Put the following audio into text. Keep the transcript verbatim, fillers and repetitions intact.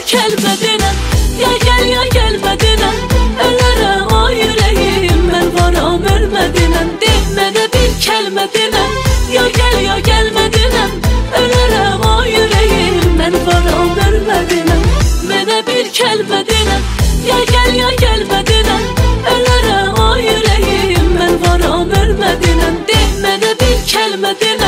kəlmə denən. Ya gəl ya gəlmə denən. Ölərəm o ürəyim, mən varam ölmə denən. De mənə bir kəlmə denən. Ya gəl ya gəlmə denən. Ölərəm o ürəyim, mən varam ölmə denən. Mənə bir kəlmə denən. Ya gəl ya gəlmə denən. Ölərəm o ürəyim, mən varam ölmə denən. De mənə bir kəlmə denən.